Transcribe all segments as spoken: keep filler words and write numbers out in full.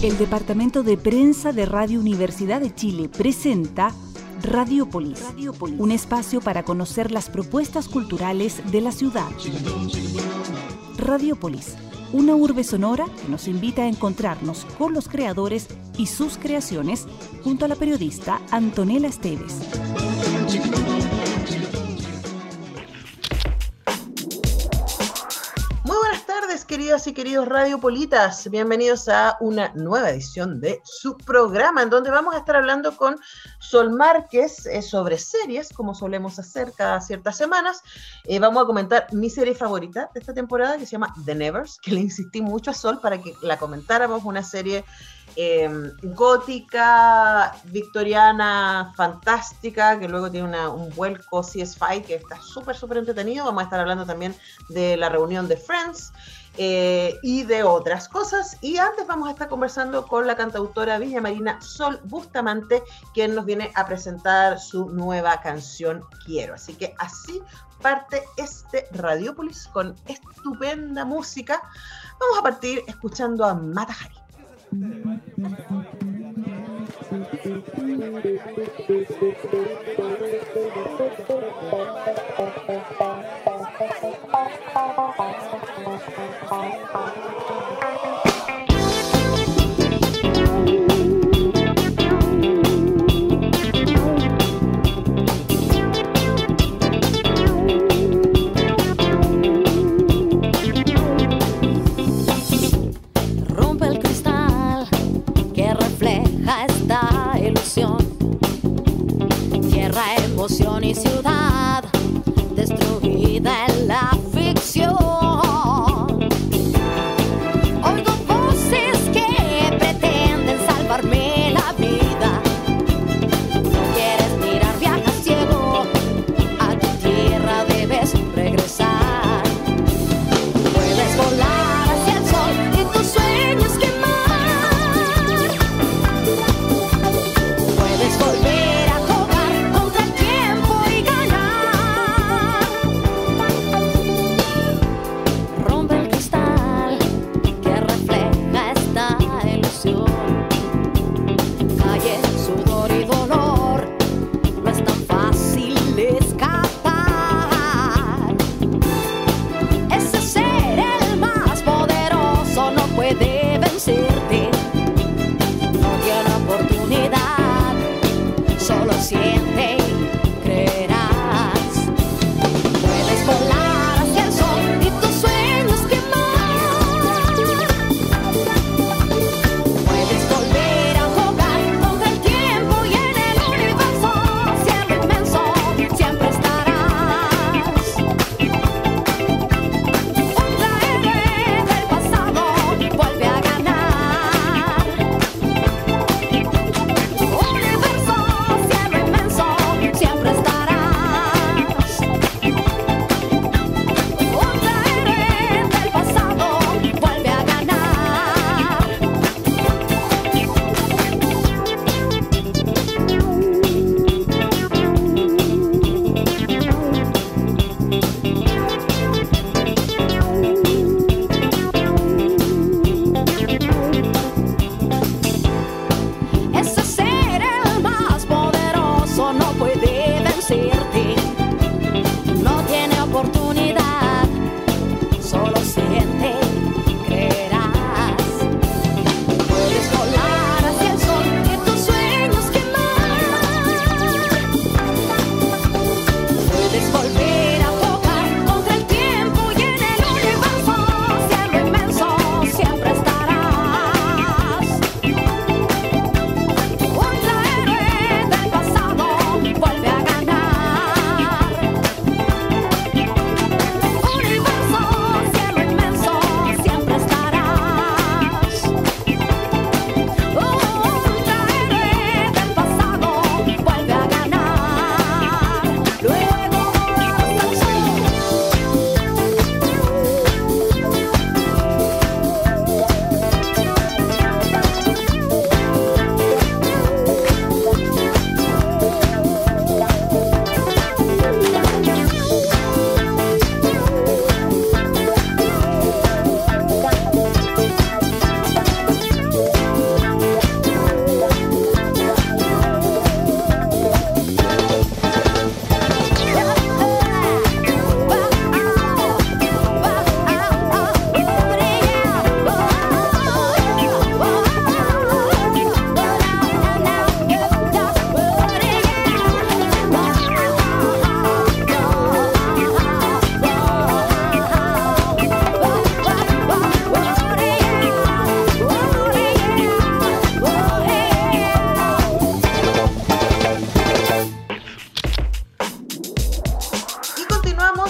El Departamento de Prensa de Radio Universidad de Chile presenta Radiopolis, Radiopolis, un espacio para conocer las propuestas culturales de la ciudad. Radiopolis, una urbe sonora que nos invita a encontrarnos con los creadores y sus creaciones junto a la periodista Antonella Esteves. Queridas y queridos radiopolitas, bienvenidos a una nueva edición de su programa, en donde vamos a estar hablando con Sol Márquez eh, sobre series, como solemos hacer cada ciertas semanas. Eh, vamos a comentar mi serie favorita de esta temporada, que se llama The Nevers, que le insistí mucho a Sol para que la comentáramos, una serie eh, gótica, victoriana, fantástica, que luego tiene una, un vuelco C S I que está súper, súper entretenido. Vamos a estar hablando también de la reunión de Friends, Eh, y de otras cosas. Y antes vamos a estar conversando con la cantautora villamarina Sol Bustamante, quien nos viene a presentar su nueva canción Quiero. Así que así parte este Radiopolis con estupenda música. Vamos a partir escuchando a Mata Hari. Rompe el cristal que refleja esta ilusión. Tierra, emoción y ciudad destruida en la ficción. Oigo voces que pretenden salvarme la vida. No quieres mirar, viaja ciego. A tu tierra debes regresar. Puedes volar hacia el sol y tus sueños quemar. Puedes volver a jugar contra el tiempo y ganar.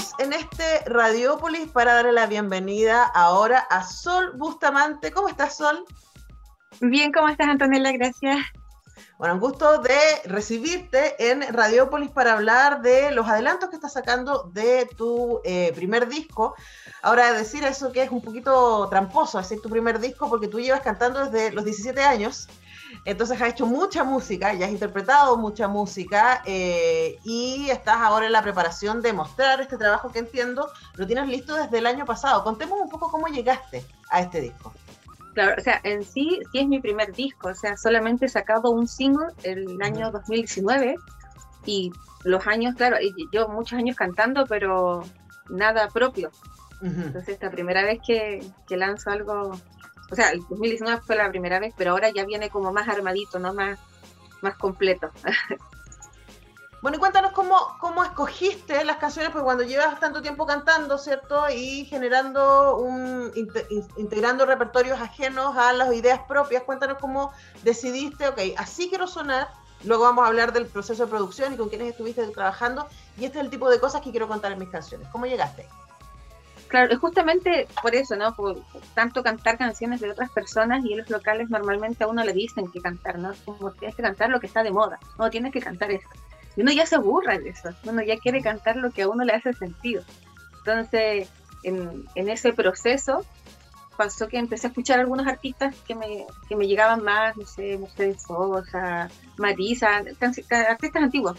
estamos en este Radiópolis para darle la bienvenida ahora a Sol Bustamante. ¿Cómo estás, Sol? Bien, ¿cómo estás, Antonella? Gracias. Bueno, un gusto de recibirte en Radiópolis para hablar de los adelantos que estás sacando de tu eh, primer disco. Ahora, decir eso que es un poquito tramposo, decir tu primer disco, porque tú llevas cantando desde los diecisiete años, entonces has hecho mucha música, ya has interpretado mucha música, eh, y estás ahora en la preparación de mostrar este trabajo que entiendo lo tienes listo desde el año pasado. Contemos un poco cómo llegaste a este disco. Claro, o sea, en sí, sí es mi primer disco, o sea, solamente he sacado un single el año dos mil diecinueve, y los años, claro, yo muchos años cantando, pero nada propio. Uh-huh. Entonces, esta primera vez que, que lanzo algo, o sea, el dos mil diecinueve fue la primera vez, pero ahora ya viene como más armadito, ¿no? Más, más completo. Bueno, y cuéntanos cómo, cómo escogiste las canciones, porque cuando llevas tanto tiempo cantando, ¿cierto? Y generando un, integrando repertorios ajenos a las ideas propias, cuéntanos cómo decidiste, ok, así quiero sonar, luego vamos a hablar del proceso de producción y con quiénes estuviste trabajando, y este es el tipo de cosas que quiero contar en mis canciones. ¿Cómo llegaste? Claro, es justamente por eso, ¿no? Por tanto cantar canciones de otras personas, y en los locales normalmente a uno le dicen que cantar, ¿no? Como tienes que cantar lo que está de moda, no, tienes que cantar esto. Y uno ya se aburre de eso, uno ya quiere cantar lo que a uno le hace sentido. Entonces, en, en ese proceso, pasó que empecé a escuchar a algunos artistas que me, que me llegaban más, no sé, Mercedes Sosa, Marisa, artistas antiguos.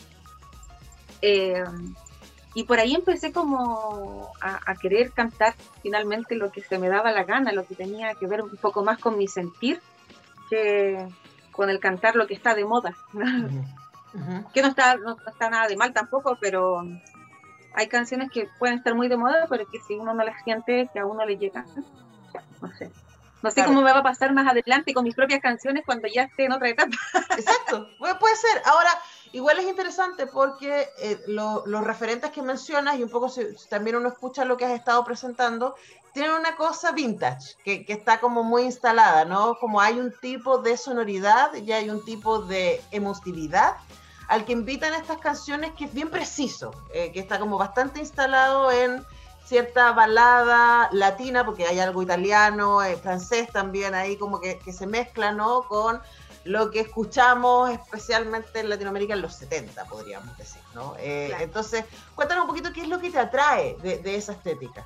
Eh, y por ahí empecé como a, a querer cantar finalmente lo que se me daba la gana, lo que tenía que ver un poco más con mi sentir, que con el cantar lo que está de moda, ¿no? Uh-huh. Uh-huh. Que no está, no está nada de mal tampoco, pero hay canciones que pueden estar muy de moda, pero que si uno no las siente, que a uno le llega, no sé. No sé claro. Cómo me va a pasar más adelante con mis propias canciones cuando ya esté en otra etapa. Exacto, puede ser. Ahora, igual es interesante porque eh, lo, los referentes que mencionas, y un poco si, si también uno escucha lo que has estado presentando, tienen una cosa vintage, que, que está como muy instalada, ¿no? Como hay un tipo de sonoridad y hay un tipo de emotividad al que invitan estas canciones que es bien preciso, eh, que está como bastante instalado en cierta balada latina, porque hay algo italiano, eh, francés también ahí como que, que se mezcla, ¿no? Con lo que escuchamos especialmente en Latinoamérica en los setenta, podríamos decir, ¿no? Eh, claro. Entonces, cuéntanos un poquito qué es lo que te atrae de, de esa estética.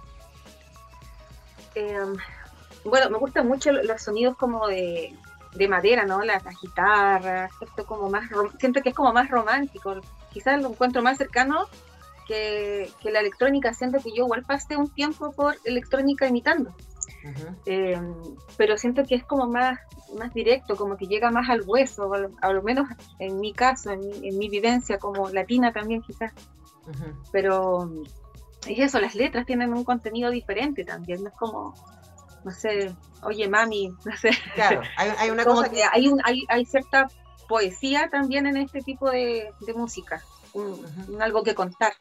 Eh, bueno, me gustan mucho los sonidos como de, de madera, ¿no? La, la guitarra, esto como más, siento que es como más romántico, quizás lo encuentro más cercano que, que la electrónica, siento que yo igual pasé un tiempo por electrónica imitando. Uh-huh. eh, pero siento que es como más, más directo, como que llega más al hueso, a lo, a lo menos en mi caso, en mi, en mi vivencia como latina también quizás. Uh-huh. Pero es eso, las letras tienen un contenido diferente también, no es como, no sé, oye mami, no sé. Claro, hay, hay una como cosa que, que... hay, un, hay, hay cierta poesía también en este tipo de, de música, un, uh-huh. un algo que contar.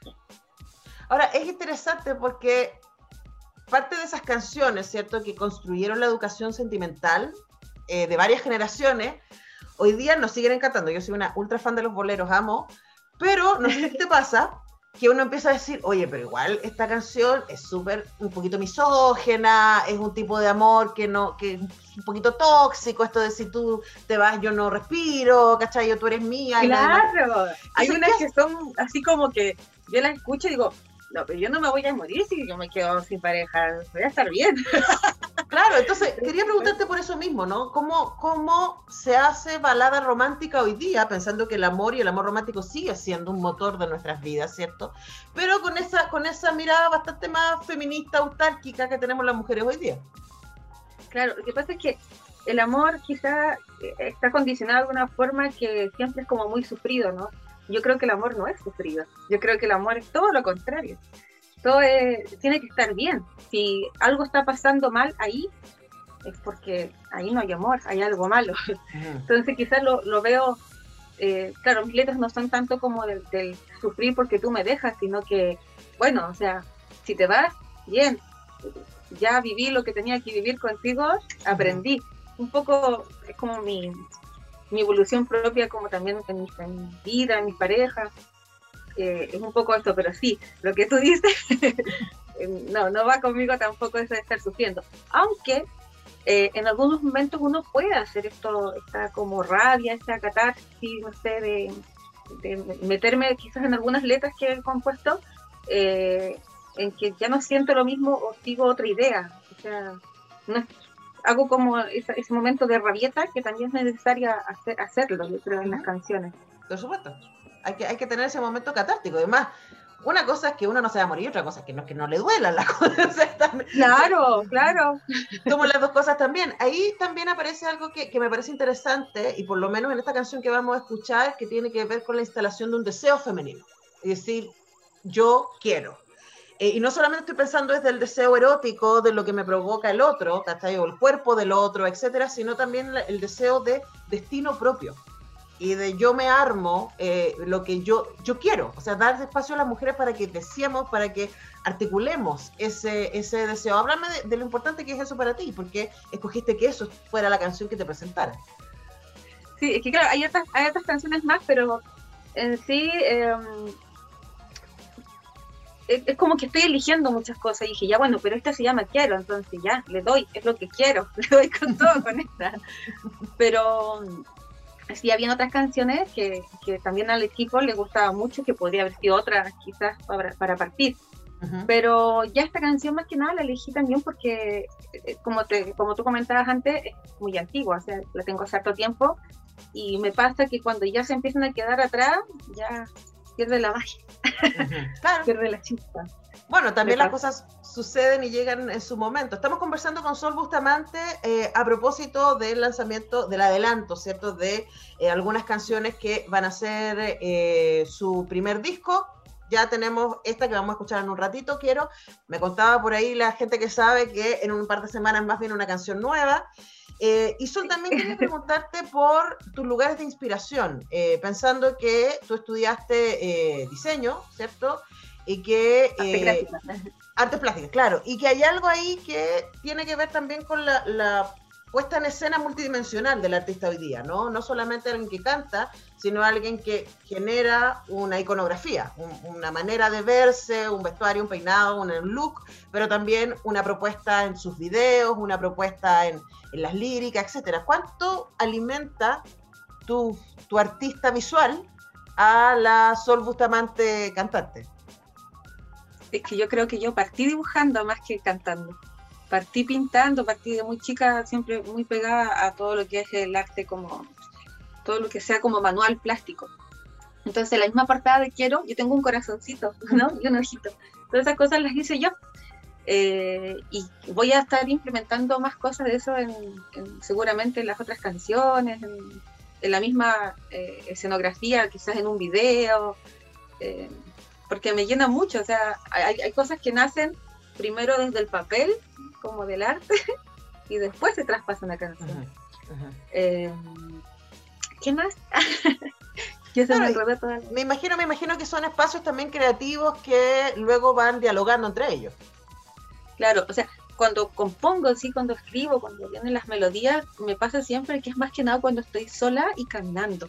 Ahora, es interesante porque parte de esas canciones, ¿cierto?, que construyeron la educación sentimental eh, de varias generaciones, hoy día nos siguen encantando. Yo soy una ultra fan de los boleros, amo, pero no sé si te pasa que uno empieza a decir, oye, pero igual esta canción es súper, un poquito misógena, es un tipo de amor que no, que es un poquito tóxico, esto de si tú te vas yo no respiro, ¿cachai? Yo tú eres mía. Claro, hay unas que son así como que yo las escucho y digo, no, pero yo no me voy a morir si yo me quedo sin pareja, voy a estar bien. Claro, entonces quería preguntarte por eso mismo, ¿no? ¿Cómo, cómo se hace balada romántica hoy día, pensando que el amor y el amor romántico sigue siendo un motor de nuestras vidas, ¿cierto? Pero con esa, con esa mirada bastante más feminista, autárquica que tenemos las mujeres hoy día. Claro, lo que pasa es que el amor quizá está condicionado de una forma que siempre es como muy sufrido, ¿no? Yo creo que el amor no es sufrido, yo creo que el amor es todo lo contrario. Todo es, tiene que estar bien. Si algo está pasando mal ahí, es porque ahí no hay amor, hay algo malo. Uh-huh. Entonces quizás lo, lo veo, eh, claro, mis letras no son tanto como del, del sufrir porque tú me dejas, sino que, bueno, o sea, si te vas, bien, ya viví lo que tenía que vivir contigo, aprendí. Un poco es como mi, mi evolución propia, como también en mi, en mi vida, en mi pareja. eh, es un poco esto, pero sí, lo que tú dices, no, no va conmigo tampoco eso de estar sufriendo. Aunque eh, en algunos momentos uno puede hacer esto, esta como rabia, esta catarsis, no sé, de, de meterme quizás en algunas letras que he compuesto, eh, en que ya no siento lo mismo o sigo otra idea. O sea, no es, hago como ese, ese momento de rabieta que también es necesaria hacer, hacerlo, yo creo, en las canciones. Por supuesto. Hay que, hay que tener ese momento catártico. Además, una cosa es que uno no se va a morir, otra cosa es que no, que no le duelan las cosas. Claro, claro. Como las dos cosas también. Ahí también aparece algo que, que me parece interesante, y por lo menos en esta canción que vamos a escuchar, que tiene que ver con la instalación de un deseo femenino. Es decir, yo quiero. Eh, y no solamente estoy pensando desde el deseo erótico, de lo que me provoca el otro, ¿cachai? O el cuerpo del otro, etcétera, sino también el deseo de destino propio. Y de yo me armo eh, lo que yo, yo quiero, o sea, dar espacio a las mujeres para que deseemos, para que articulemos ese, ese deseo. Háblame de, de lo importante que es eso para ti, porque escogiste que eso fuera la canción que te presentara. Sí, es que claro, hay otras, hay otras canciones más, pero en sí eh, es, es como que estoy eligiendo muchas cosas, y dije, ya bueno, pero esta se llama Quiero, entonces ya, le doy, es lo que quiero, le doy con todo con esta. Pero sí, habían otras canciones que, que también al equipo le gustaba mucho, que podría haber sido otra quizás para, para partir. Uh-huh. Pero ya esta canción más que nada la elegí también porque, como, te, como tú comentabas antes, es muy antigua, o sea, la tengo hace harto tiempo, y me pasa que cuando ya se empiezan a quedar atrás, ya pierde la magia, uh-huh. Claro. Pierde la chispa. Bueno, también las cosas suceden y llegan en su momento. Estamos conversando con Sol Bustamante eh, a propósito del lanzamiento, del adelanto, ¿cierto? De eh, algunas canciones que van a ser eh, su primer disco. Ya tenemos esta que vamos a escuchar en un ratito, quiero. Me contaba por ahí la gente que sabe que en un par de semanas más viene una canción nueva. Eh, y Sol, también quería preguntarte por tus lugares de inspiración, eh, pensando que tú estudiaste eh, diseño, ¿cierto? Y que eh, artes plásticas, claro, y que hay algo ahí que tiene que ver también con la, la puesta en escena multidimensional del artista hoy día, ¿no? No solamente alguien que canta, sino alguien que genera una iconografía, un, una manera de verse, un vestuario, un peinado, un look, pero también una propuesta en sus videos, una propuesta en, en las líricas, etcétera. ¿Cuánto alimenta tu, tu artista visual a la Sol Bustamante cantante? Es que yo creo que yo partí dibujando más que cantando. Partí pintando, partí de muy chica, siempre muy pegada a todo lo que es el arte, como todo lo que sea como manual plástico. Entonces, la misma portada de Quiero, yo tengo un corazoncito, ¿no? Y un ojito. Todas esas cosas las hice yo. Eh, y voy a estar implementando más cosas de eso en, en, seguramente en las otras canciones, en, en la misma eh, escenografía, quizás en un video. Eh, porque me llena mucho, o sea, hay, hay cosas que nacen primero desde el papel, como del arte, y después se traspasan a canción. Uh-huh, uh-huh. Eh, ¿Qué más? Yo se claro, me, toda la... me imagino, me imagino que son espacios también creativos que luego van dialogando entre ellos. Claro, o sea, cuando compongo, sí, cuando escribo, cuando vienen las melodías, me pasa siempre que es más que nada cuando estoy sola y caminando.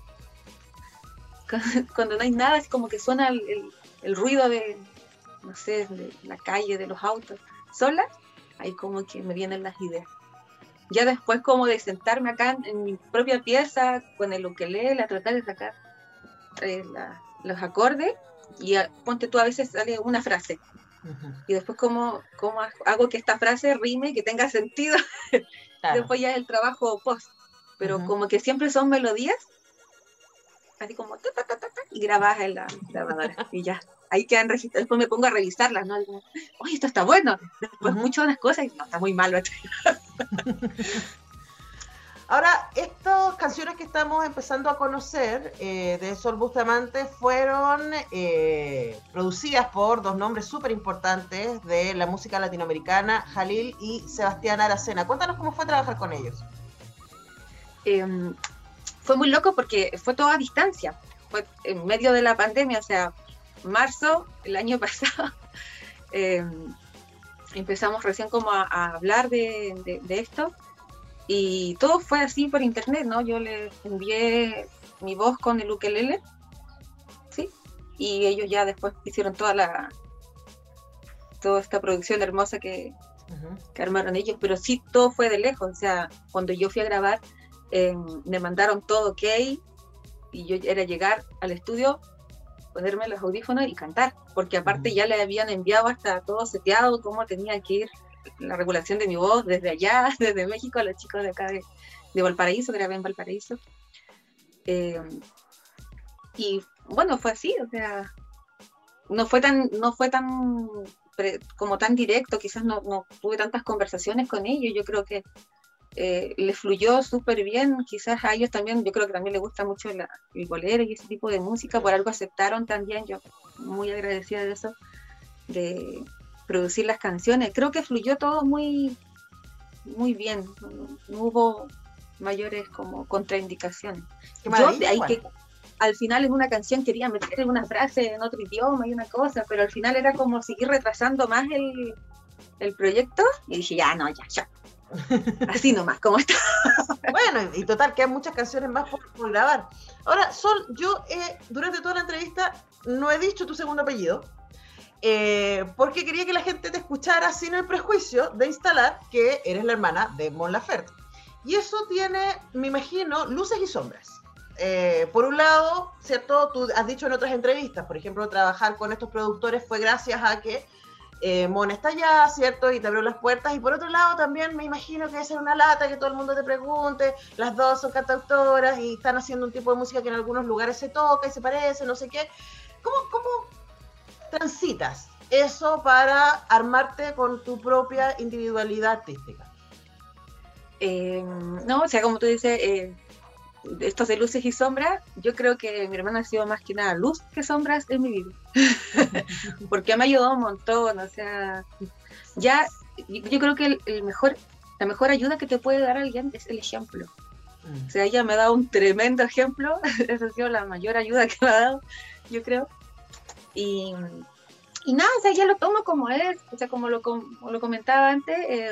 Cuando no hay nada, es como que suena el, el, el ruido de, no sé, de la calle, de los autos. Sola, ahí como que me vienen las ideas. Ya después como de sentarme acá en, en mi propia pieza, con el ukelele, a tratar de sacar eh, la, los acordes, y a, ponte tú, a veces sale una frase. Uh-huh. Y después como, como hago que esta frase rime, que tenga sentido. Claro. Después ya es el trabajo post. Pero uh-huh. como que siempre son melodías, así como ta, ta, ta, ta, ta, y grabas en la grabadora y ya, ahí quedan registradas. Después me pongo a revisarlas, ¿no? Digo, oye, esto está bueno. Después uh-huh. muchas las cosas y no, está muy malo. Ahora, estas canciones que estamos empezando a conocer eh, de Sol Bustamante fueron eh, producidas por dos nombres súper importantes de la música latinoamericana, Jalil y Sebastián Aracena. Cuéntanos cómo fue trabajar con ellos. Eh, Fue muy loco porque fue toda a distancia, fue en medio de la pandemia, o sea, marzo, el año pasado, eh, empezamos recién como a, a hablar de, de, de esto, y todo fue así por internet, ¿no? Yo les envié mi voz con el ukelele, ¿sí? y ellos ya después hicieron toda la toda esta producción hermosa que, uh-huh. que armaron ellos, pero sí todo fue de lejos. O sea, cuando yo fui a grabar, eh, me mandaron todo ok, y yo era llegar al estudio, ponerme los audífonos y cantar, porque aparte uh-huh. ya le habían enviado hasta todo seteado, cómo tenía que ir la regulación de mi voz desde allá, desde México, a los chicos de acá de, de Valparaíso, grabé en Valparaíso. Eh, y bueno, fue así, o sea, no fue tan, no fue tan pre, como tan directo, quizás no, no tuve tantas conversaciones con ellos, yo creo que eh, les fluyó súper bien, quizás a ellos también, yo creo que también les gusta mucho la, el bolero y ese tipo de música, por algo aceptaron también, yo muy agradecida de eso, de producir las canciones, creo que fluyó todo muy, muy bien, no, no hubo mayores como contraindicaciones. Yo de ahí que al final en una canción quería meter una frase en otro idioma y una cosa, pero al final era como seguir retrasando más el, el proyecto, y dije, ya, no, ya, ya. Así nomás, como está. Bueno, y total, que hay muchas canciones más por, por grabar. Ahora, Sol, yo eh, durante toda la entrevista no he dicho tu segundo apellido, eh, porque quería que la gente te escuchara sin el prejuicio de instalar que eres la hermana de Mon Laferte. Y eso tiene, me imagino, luces y sombras. Eh, por un lado, ¿cierto? Tú has dicho en otras entrevistas, por ejemplo, trabajar con estos productores fue gracias a que eh, Mon está allá, ¿cierto? Y te abrió las puertas. Y por otro lado, también me imagino que esa es una lata que todo el mundo te pregunte. Las dos son cantautoras y están haciendo un tipo de música que en algunos lugares se toca y se parece, no sé qué. ¿Cómo, cómo transitas eso para armarte con tu propia individualidad artística? Eh, no, o sea, como tú dices, eh, estos de luces y sombras, yo creo que mi hermana ha sido más que nada luz que sombras en mi vida. Porque me ha ayudado un montón, o sea, ya, yo creo que el, el mejor, la mejor ayuda que te puede dar alguien es el ejemplo. O sea, ella me ha dado un tremendo ejemplo, esa ha sido la mayor ayuda que me ha dado, yo creo. Y, y nada, o sea, ya lo tomo como es, o sea, como lo, como lo comentaba antes, eh,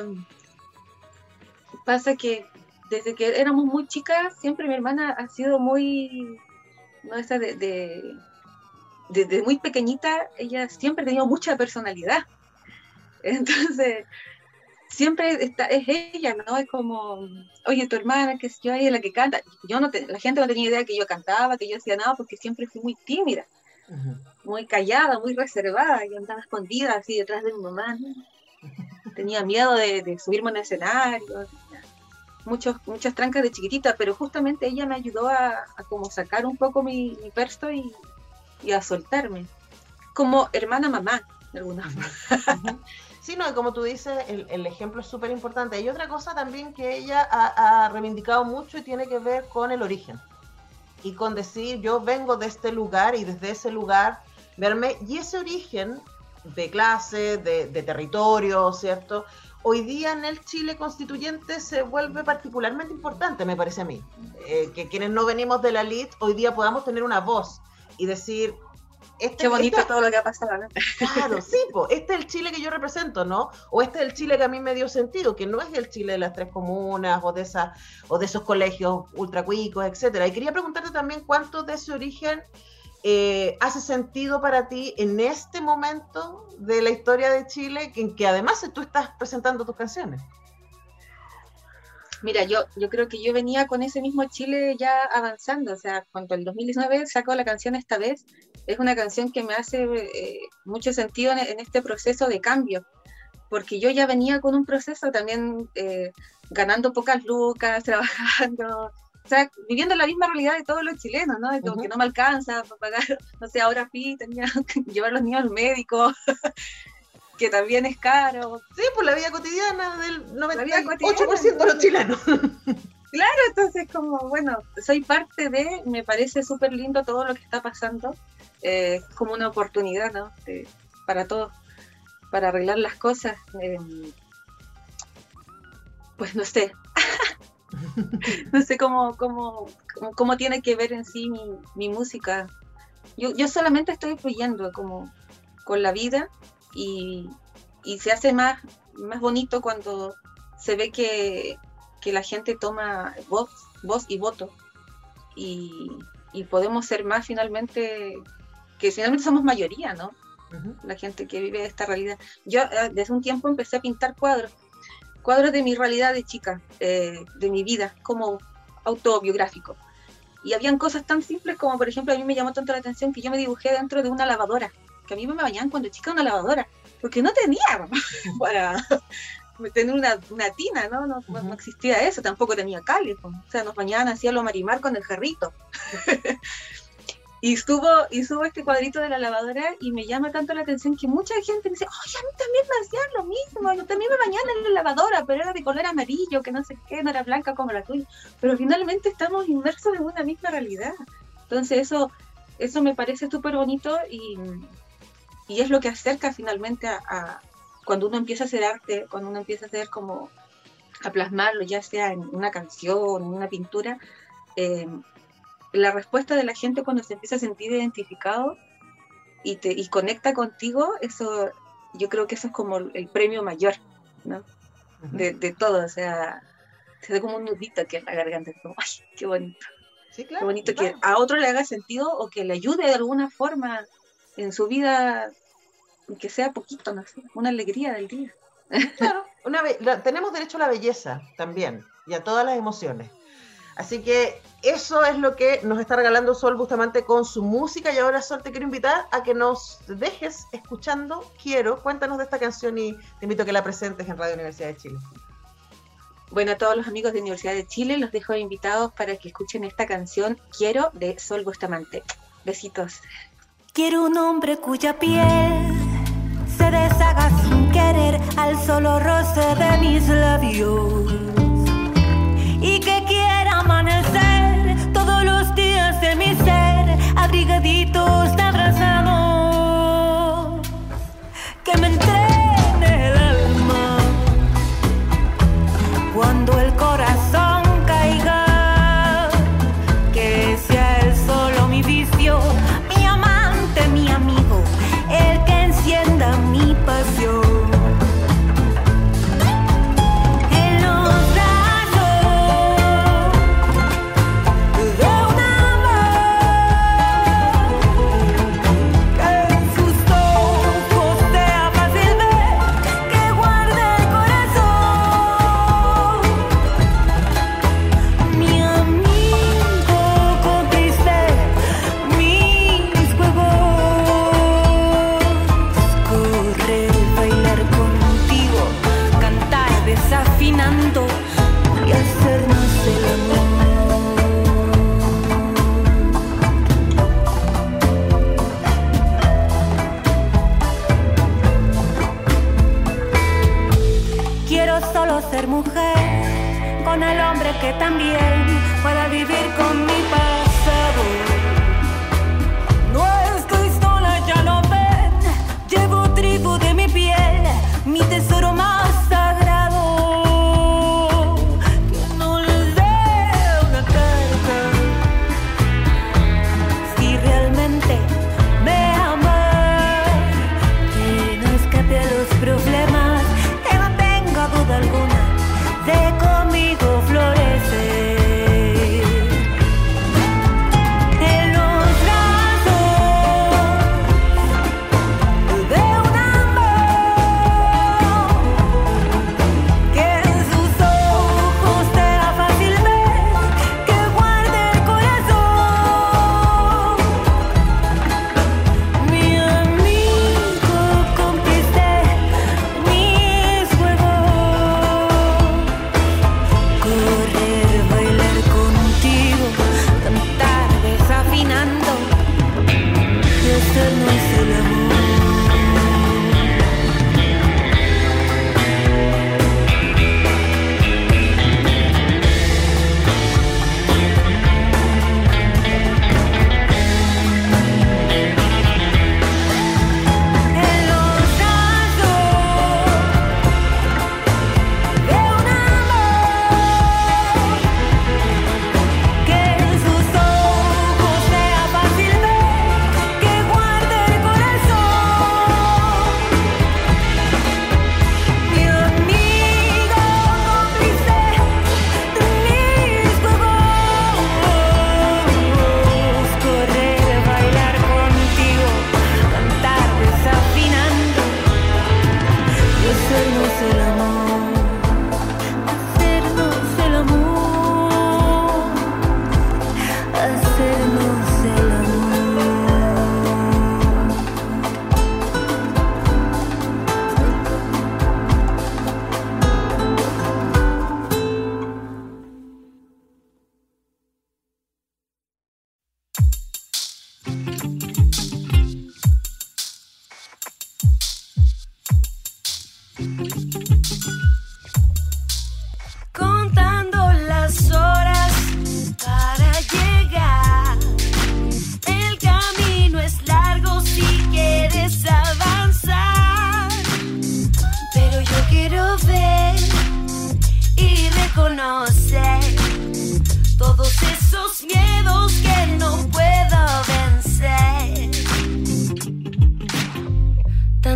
pasa que desde que éramos muy chicas, siempre mi hermana ha sido muy, no esa de, de, desde muy pequeñita, ella siempre ha tenido mucha personalidad. Entonces, siempre está, es ella, ¿no? Es como, oye, tu hermana, que yo, ella es la que canta. Yo no te, la gente no tenía idea que yo cantaba, que yo hacía nada, porque siempre fui muy tímida, uh-huh. muy callada, muy reservada. Yo andaba escondida así detrás de mi mamá, ¿no? Tenía miedo de, de subirme en escenario, muchos, muchas trancas de chiquitita, pero justamente ella me ayudó a, a como sacar un poco mi, mi persto y, y a soltarme, como hermana mamá, de alguna forma. Sí, no, y como tú dices, el, el ejemplo es súper importante. Hay otra cosa también que ella ha, ha reivindicado mucho y tiene que ver con el origen, y con decir, yo vengo de este lugar y desde ese lugar verme, y ese origen de clase, de, de territorio, ¿cierto? Hoy día en el Chile constituyente se vuelve particularmente importante, me parece a mí. Eh, que quienes no venimos de la elite, hoy día podamos tener una voz y decir... Este, Qué bonito este, todo lo que ha pasado, ¿no? Claro, sí, po, este es el Chile que yo represento, ¿no? O este es el Chile que a mí me dio sentido, que no es el Chile de las tres comunas o de, esa, o de esos colegios ultracuicos, etcétera. Y quería preguntarte también cuánto de ese origen... Eh, hace sentido para ti en este momento de la historia de Chile, en que además tú estás presentando tus canciones. Mira, yo, yo creo que yo venía con ese mismo Chile ya avanzando, o sea, cuando el dos mil diecinueve saco la canción Esta Vez, es una canción que me hace eh, mucho sentido en, en este proceso de cambio, porque yo ya venía con un proceso también eh, ganando pocas lucas, trabajando... O sea, viviendo la misma realidad de todos los chilenos, ¿no? De como uh-huh. que no me alcanza para pagar, no sé, ahora fui, tenía que llevar a los niños al médico, que también es caro. Sí, pues la vida cotidiana del noventa y ocho por ciento de los chilenos. Claro, entonces como, bueno, soy parte de, me parece súper lindo todo lo que está pasando, eh, como una oportunidad, ¿no? De, para todos, para arreglar las cosas. Eh, pues no sé. No sé cómo, cómo, cómo, cómo tiene que ver en sí mi, mi música. Yo, yo solamente estoy fluyendo como con la vida y, y se hace más, más bonito cuando se ve que, que la gente toma voz, voz y voto y, y podemos ser más finalmente que que finalmente somos mayoría, ¿no? Ujú. La gente que vive esta realidad. Yo eh, desde un tiempo empecé a pintar cuadros, cuadros de mi realidad de chica, eh, de mi vida, como autobiográfico. Y habían cosas tan simples como, por ejemplo, a mí me llamó tanto la atención que yo me dibujé dentro de una lavadora, que a mí me bañaban cuando chica una lavadora, porque no tenía para tener una, una tina, ¿no? No, uh-huh. no existía eso, tampoco tenía cali, o sea, nos bañaban así a lo Marimar con el jarrito. Y subo, y subo este cuadrito de la lavadora y me llama tanto la atención que mucha gente me dice, oye, a mí también me hacían lo mismo, yo también me bañaban en la lavadora, pero era de color amarillo, que no sé qué, no era blanca como la tuya. Pero finalmente estamos inmersos en una misma realidad. Entonces eso, eso me parece súper bonito y, y es lo que acerca finalmente a, a cuando uno empieza a hacer arte, cuando uno empieza a hacer como a plasmarlo, ya sea en una canción, en una pintura, eh, la respuesta de la gente cuando se empieza a sentir identificado y, te, y conecta contigo, eso yo creo que eso es como el premio mayor, ¿no? Uh-huh. de, de todo, o sea, se ve como un nudito aquí en la garganta, como, ¡ay, qué bonito! Sí, claro, qué bonito claro. Que a otro le haga sentido o que le ayude de alguna forma en su vida, que sea poquito, no sé, una alegría del día. Claro, una be- la, tenemos derecho a la belleza también y a todas las emociones. Así que eso es lo que nos está regalando Sol Bustamante con su música. Y ahora, Sol, te quiero invitar a que nos dejes escuchando Quiero. Cuéntanos de esta canción y te invito a que la presentes en Radio Universidad de Chile. Bueno, a todos los amigos de Universidad de Chile los dejo invitados para que escuchen esta canción Quiero de Sol Bustamante. Besitos. Quiero un hombre cuya piel se deshaga sin querer al solo roce de mis labios. Y que quiera amanecer todos los días de mi ser, abrigaditos, abrazados, que me entrene el alma cuando el corazón caiga, que sea él solo mi vicio, mi amante, mi amigo, el que encienda mi pasión. Y hacernos el amor. Quiero solo ser mujer con el hombre que también pueda vivir con mi pasado. No estoy sola, ya lo ven. Llevo tribu de mi piel, mi tesoro más sagrado. Problemas, que no tenga duda alguna de conmigo florecer.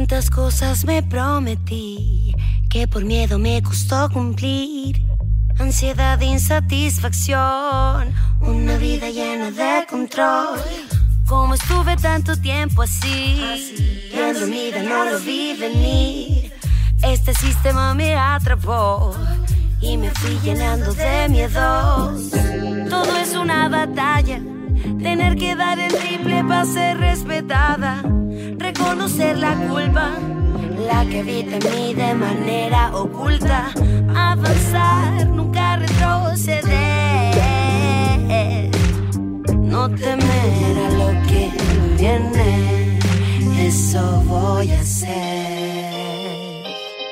Tantas cosas me prometí que por miedo me costó cumplir. Ansiedad, insatisfacción, una vida llena de control. Como estuve tanto tiempo así, bien dormida, no lo vi venir. Este sistema me atrapó y me fui llenando de miedos. Todo es una batalla, tener que dar el triple para ser respetada. Reconocer la culpa, la que habita en mí de manera oculta. Avanzar, nunca retroceder. No temer a lo que viene, eso voy a hacer.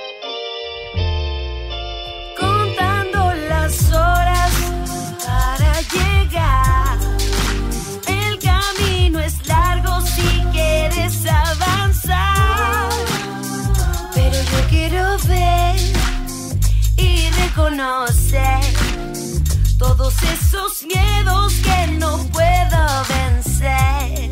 Contando las horas para llegar. El camino es largo si quieres avanzar. Pero yo quiero ver y reconocer todos esos miedos que no puedo vencer.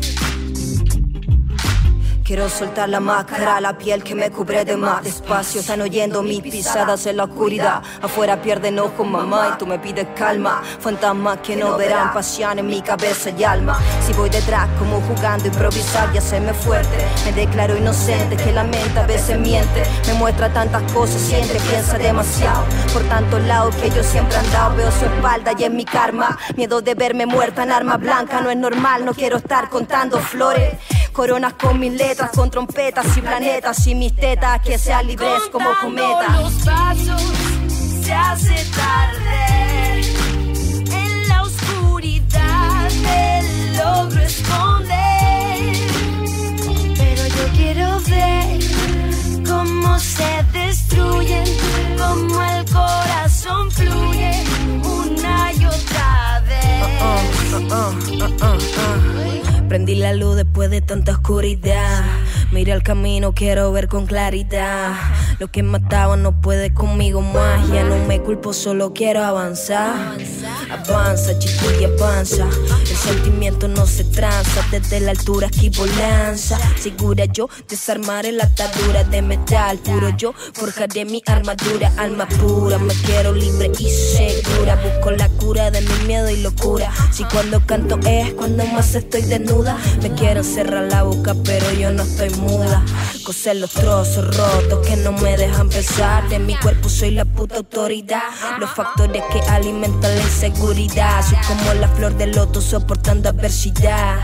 Quiero soltar la máscara, la piel que me cubre de más. Despacio, están oyendo mis pisadas en la oscuridad. Afuera pierden ojos, mamá, y tú me pides calma. Fantasmas que no verán, pasión en mi cabeza y alma. Si voy detrás como jugando, improvisar y hacerme fuerte. Me declaro inocente, que la mente a veces miente. Me muestra tantas cosas, siempre piensa demasiado. Por tantos lados que yo siempre he andado, veo su espalda y es mi karma. Miedo de verme muerta en arma blanca, no es normal, no quiero estar contando flores. Coronas con mis letras, con trompetas y planetas y mis tetas que sean libres como cometas. Los pasos se hace tarde, en la oscuridad me logro esconder. Pero yo quiero ver cómo se destruyen, cómo el corazón fluye una y otra vez. Uh, uh, uh, uh, uh, uh, uh. Prendí la luz después de tanta oscuridad. Mira el camino, quiero ver con claridad. Lo que mataba no puede conmigo más. Ya no me culpo, solo quiero avanzar. Avanza, chiquilla, avanza. El sentimiento no se tranza. Desde la altura esquivo lanza. Segura yo, desarmaré la atadura de metal puro. Yo forjaré mi armadura, alma pura. Me quiero libre y segura. Busco la cura de mi miedo y locura. Si cuando canto es cuando más estoy desnuda. Me quiero cerrar la boca, pero yo no estoy muda. Coser los trozos rotos que no me dejan pensar. De mi cuerpo soy la puta autoridad. Los factores que alimentan la inseguridad. Soy como la flor del loto soportando adversidad.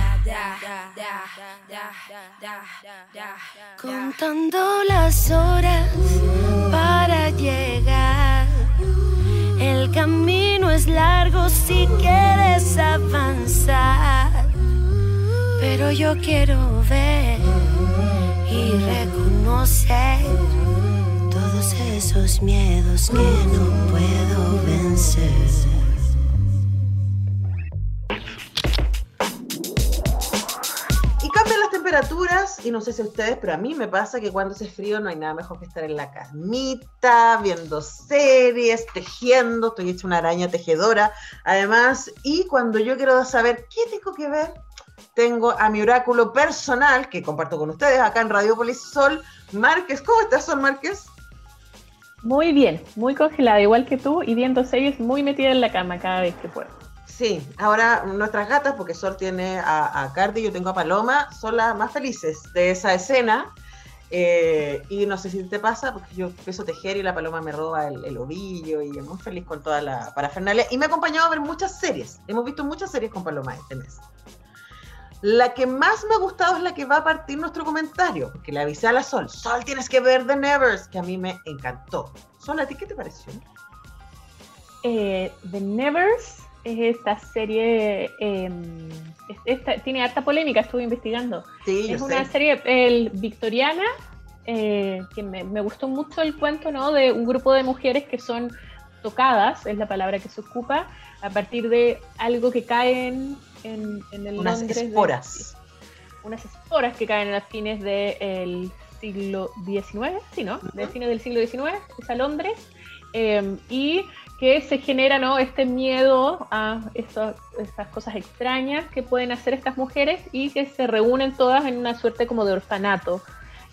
Contando las horas para llegar. El camino es largo si quieres avanzar. Pero yo quiero ver y reconocer todos esos miedos que no puedo vencer. Y cambian las temperaturas, y no sé si a ustedes, pero a mí me pasa que cuando hace frío no hay nada mejor que estar en la camita, viendo series, tejiendo. Estoy hecha una araña tejedora, además, y cuando yo quiero saber qué tengo que ver, tengo a mi oráculo personal, que comparto con ustedes acá en Radiopolis, Sol Márquez. ¿Cómo estás, Sol Márquez? Muy bien, muy congelada, igual que tú, y viendo series muy metida en la cama cada vez que puedo. Sí, ahora nuestras gatas, porque Sol tiene a, a Cardi y yo tengo a Paloma, son las más felices de esa escena. Eh, y no sé si te pasa, porque yo empiezo a tejer y la Paloma me roba el, el ovillo y es muy feliz con toda la parafernalia. Y me ha acompañado a ver muchas series. Hemos visto muchas series con Paloma este mes. La que más me ha gustado es la que va a partir nuestro comentario, porque le avisé a la Sol, Sol, tienes que ver The Nevers, que a mí me encantó. Sol, ¿a ti qué te pareció? Eh, The Nevers es esta serie, eh, esta, tiene harta polémica, estuve investigando. Sí, yo es sé. una serie el, victoriana, eh, que me, me gustó mucho el cuento, ¿no? De un grupo de mujeres que son tocadas, es la palabra que se ocupa, a partir de algo que caen en, en el unas Londres esporas. De, unas esporas que caen a fines del siglo diecinueve, sí, ¿no? Uh-huh. De fines del siglo diecinueve, es a Londres, eh, y que se genera, ¿no? Este miedo a eso, estas cosas extrañas que pueden hacer estas mujeres y que se reúnen todas en una suerte como de orfanato.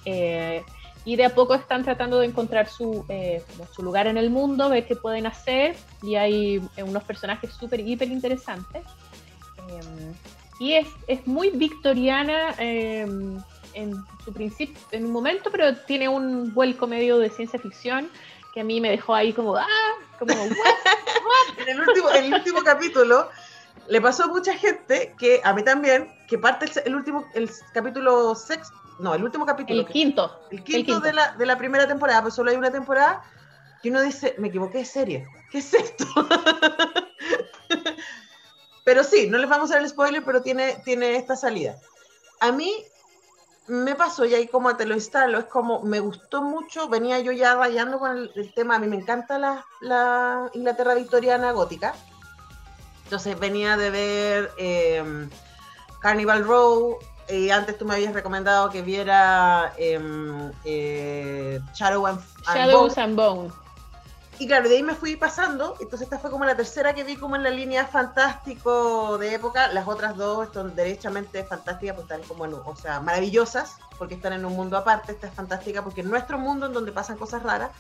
Eh, y de a poco están tratando de encontrar su, eh, como su lugar en el mundo, ver qué pueden hacer, y hay eh, unos personajes súper, hiper interesantes. Eh, y es, es muy victoriana eh, en su principio, en un momento, pero tiene un vuelco medio de ciencia ficción que a mí me dejó ahí como, ¡ah! Como, ¿what? ¿What? En el último, en el último capítulo le pasó a mucha gente, que a mí también, que parte el, el último, el capítulo sexto, no, el último capítulo. El quinto. El quinto, el quinto. De, la, de la primera temporada, pero solo hay una temporada, que uno dice, me equivoqué de serie, ¿qué es esto? Pero sí, no les vamos a dar el spoiler, pero tiene, tiene esta salida. A mí me pasó, y ahí como te lo instalo, es como, me gustó mucho, venía yo ya rayando con el, el tema, a mí me encanta la, la Inglaterra victoriana gótica, entonces venía de ver eh, Carnival Row, y antes tú me habías recomendado que viera eh, eh, Shadow and, and Shadows Bone. and Bone. Y claro, de ahí me fui pasando, entonces esta fue como la tercera que vi como en la línea fantástico de época. Las otras dos son derechamente fantásticas, pues están como, en, o sea, maravillosas, porque están en un mundo aparte. Esta es fantástica porque en nuestro mundo, en donde pasan cosas raras,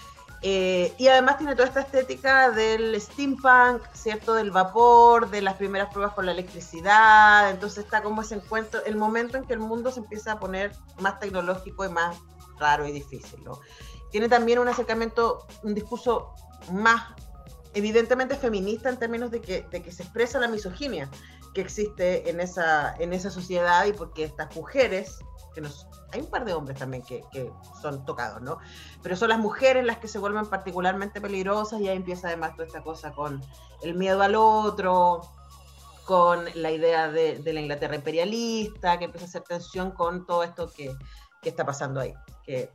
eh, y además tiene toda esta estética del steampunk, ¿cierto? Del vapor, de las primeras pruebas con la electricidad. Entonces está como ese encuentro, el momento en que el mundo se empieza a poner más tecnológico y más raro y difícil, ¿no? Tiene también un acercamiento, un discurso más evidentemente feminista en términos de que, de que se expresa la misoginia que existe en esa, en esa sociedad, y porque estas mujeres, que nos, hay un par de hombres también que, que son tocados, ¿no? Pero son las mujeres las que se vuelven particularmente peligrosas, y ahí empieza además toda esta cosa con el miedo al otro, con la idea de, de la Inglaterra imperialista, que empieza a hacer tensión con todo esto que, que está pasando ahí. Que,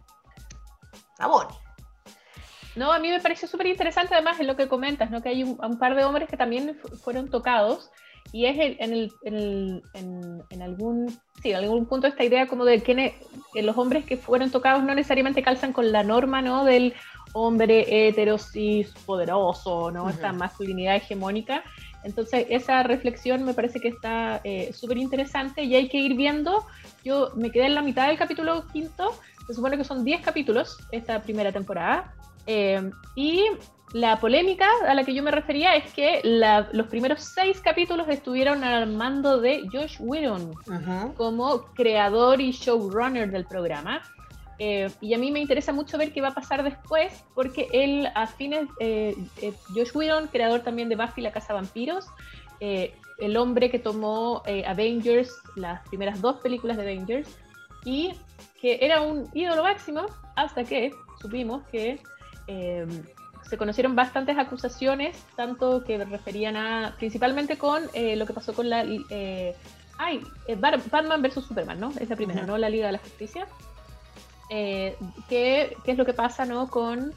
sabor. No, a mí me pareció súper interesante además en lo que comentas, ¿no? Que hay un, un par de hombres que también fu- fueron tocados, y es el, en, el, en, el, en, en algún sí, en algún punto esta idea como de que, que los hombres que fueron tocados no necesariamente calzan con la norma, ¿no? Del hombre hetero, cis, poderoso, ¿no? Uh-huh. Esta masculinidad hegemónica. Entonces esa reflexión me parece que está eh, súper interesante, y hay que ir viendo. Yo me quedé en la mitad del capítulo quinto. Se supone que son diez capítulos esta primera temporada, eh, y la polémica a la que yo me refería es que la, los primeros seis capítulos estuvieron al mando de Joss Whedon, uh-huh, como creador y showrunner del programa, eh, y a mí me interesa mucho ver qué va a pasar después, porque él a fines, eh, eh, Joss Whedon, creador también de Buffy la Cazavampiros, eh, el hombre que tomó eh, Avengers, las primeras dos películas de Avengers, y que era un ídolo máximo, hasta que supimos que eh, se conocieron bastantes acusaciones, tanto que referían a, principalmente con eh, lo que pasó con la, eh, ay, eh, Batman versus Superman, ¿no? Es la primera, uh-huh, ¿no? La Liga de la Justicia. Eh, ¿qué, ¿Qué es lo que pasa, no? Con,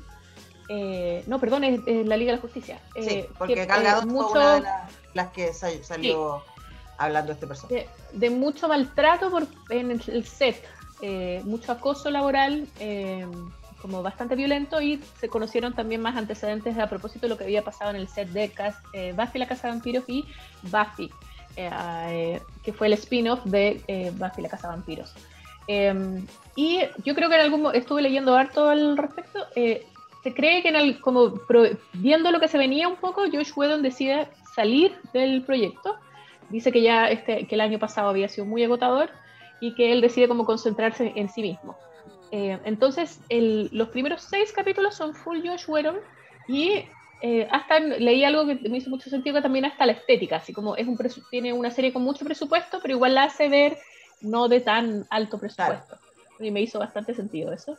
eh, no, perdón, es, es la Liga de la Justicia. Eh, sí, porque que, Gal Gadot eh, fue mucho, una de la, las que sal, salió sí, hablando de este personaje. De, de mucho maltrato por, en el, el set. Eh, mucho acoso laboral, eh, como bastante violento, y se conocieron también más antecedentes a propósito de lo que había pasado en el set de Cas, eh, Buffy la Cazavampiros y Buffy, eh, eh, que fue el spin-off de eh, Buffy la Cazavampiros. Eh, y yo creo que en algún estuve leyendo harto al respecto, eh, se cree que en el, como pro, viendo lo que se venía un poco, Joss Whedon decide salir del proyecto. Dice que ya este, que el año pasado había sido muy agotador, y que él decide como concentrarse en sí mismo. Eh, entonces, el, los primeros seis capítulos son full Joss Whedon, y eh, hasta leí algo que me hizo mucho sentido, que también hasta la estética, así como es un presu- tiene una serie con mucho presupuesto, pero igual la hace ver no de tan alto presupuesto. Claro. Y me hizo bastante sentido eso.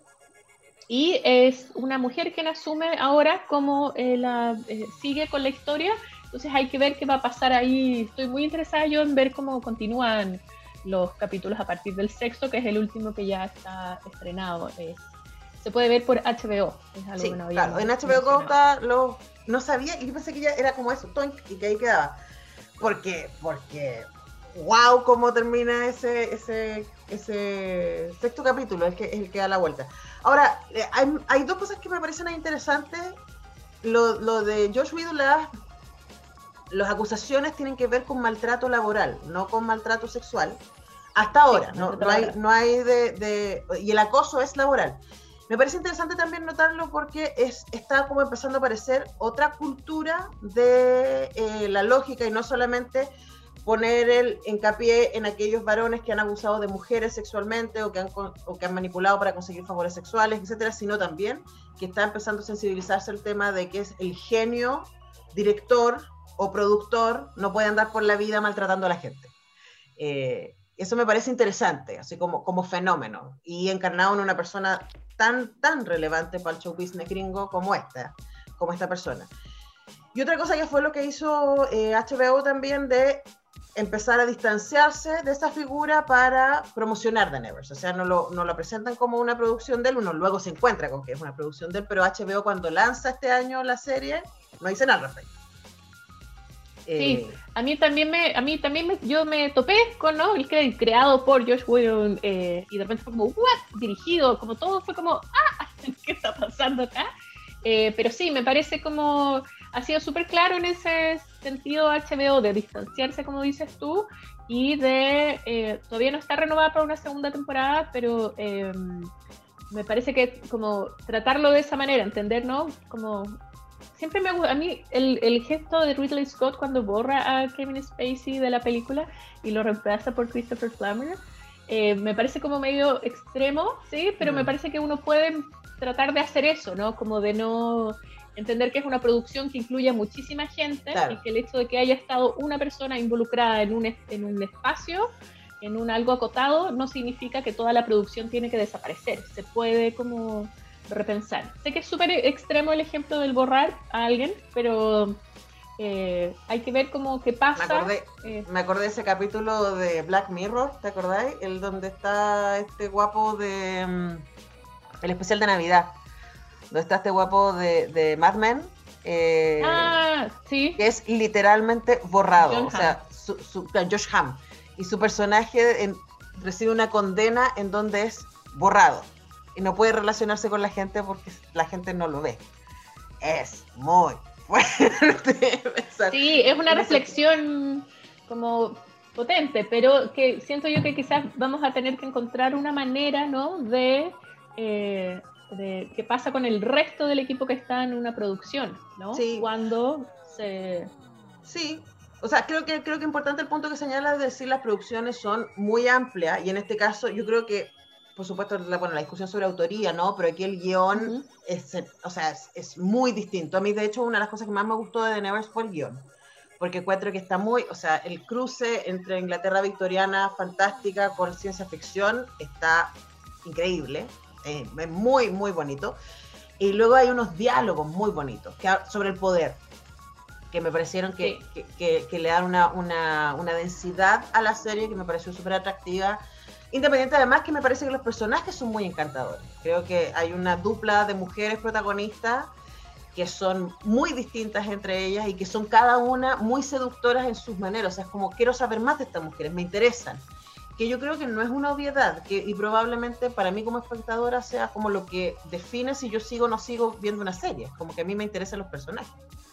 Y es una mujer quien asume ahora como eh, la, eh, sigue con la historia, entonces hay que ver qué va a pasar ahí. Estoy muy interesada yo en ver cómo continúan los capítulos a partir del sexto, que es el último que ya está estrenado. Es, se puede ver por H B O. Es algo sí, que no claro, en H B O Go está, lo, no sabía, y yo pensé que ya era como eso, toink, y que ahí quedaba. Porque, porque, wow, cómo termina ese, ese, ese sexto capítulo, es, que, es el que da la vuelta. Ahora, hay, hay dos cosas que me parecen interesantes. Lo, lo de Joss Whedon, las, las acusaciones tienen que ver con maltrato laboral, no con maltrato sexual. Hasta ahora, Sí, no, hasta no hay, ahora. no hay de, de... Y el acoso es laboral. Me parece interesante también notarlo porque es, está como empezando a aparecer otra cultura de eh, la lógica y no solamente poner el hincapié en aquellos varones que han abusado de mujeres sexualmente o que han, o que han manipulado para conseguir favores sexuales, etcétera, sino también que está empezando a sensibilizarse el tema de que es el genio, director o productor no puede andar por la vida maltratando a la gente. Eh, eso me parece interesante, así como, como fenómeno, y encarnado en una persona tan, tan relevante para el show business gringo como esta, como esta persona. Y otra cosa que fue lo que hizo eh, H B O también de empezar a distanciarse de esa figura para promocionar The Nevers, o sea, no lo, no lo presentan como una producción de él, uno luego se encuentra con que es una producción de él, pero H B O cuando lanza este año la serie, no dice nada al respecto. Sí, Eh, a mí también me, a mí también me, yo me topé con, ¿no? El que creado por Josh Whedon, eh, y de repente fue como, ¿what? Dirigido, como todo fue como, ah, ¿qué está pasando acá? Eh, pero sí, me parece como, ha sido súper claro en ese sentido H B O, de distanciarse, como dices tú, y de, eh, todavía no está renovada para una segunda temporada, pero eh, me parece que como tratarlo de esa manera, entender, ¿no? Como... Siempre me gusta, a mí el, el gesto de Ridley Scott cuando borra a Kevin Spacey de la película y lo reemplaza por Christopher Plummer, eh, me parece como medio extremo, sí, pero mm. me parece que uno puede tratar de hacer eso, ¿no? Como de no entender que es una producción que incluye a muchísima gente, claro, y que el hecho de que haya estado una persona involucrada en un, en un espacio, en un algo acotado, no significa que toda la producción tiene que desaparecer. Se puede como repensar. Sé que es súper extremo el ejemplo del borrar a alguien, pero eh, hay que ver cómo qué pasa. Me acordé, eh, me acordé de ese capítulo de Black Mirror, ¿te acordáis? El donde está este guapo de... Um, el especial de Navidad, donde está este guapo de, de Mad Men. Eh, ah, sí. Que es literalmente borrado. John o sea, su, su, Josh Hamm. Y su personaje en, recibe una condena en donde es borrado. Y no puede relacionarse con la gente porque la gente no lo ve. Es muy fuerte. Sí, es una reflexión como potente, pero que siento yo que quizás vamos a tener que encontrar una manera, ¿no? De, eh, de qué pasa con el resto del equipo que está en una producción, ¿no? Sí. Cuando se... Sí. O sea, creo que creo que importante el punto que señala de decir las producciones son muy amplias y en este caso yo creo que por supuesto, la, bueno, la discusión sobre autoría, ¿no? Pero aquí el guión uh-huh. es, o sea, es, es muy distinto. A mí, de hecho, una de las cosas que más me gustó de The Nevers fue el guión. Porque encuentro que está muy, o sea, el cruce entre Inglaterra victoriana fantástica con ciencia ficción está increíble. Eh, es muy, muy bonito. Y luego hay unos diálogos muy bonitos que, sobre el poder, que me parecieron que, sí. que, que, que le dan una, una, una densidad a la serie que me pareció súper atractiva. Independiente además que me parece que los personajes son muy encantadores. Creo que hay una dupla de mujeres protagonistas que son muy distintas entre ellas y que son cada una muy seductoras en sus maneras. O sea, es como quiero saber más de estas mujeres, me interesan. Que yo creo que no es una obviedad que, y probablemente para mí como espectadora sea como lo que define si yo sigo o no sigo viendo una serie. Como que a mí me interesan los personajes.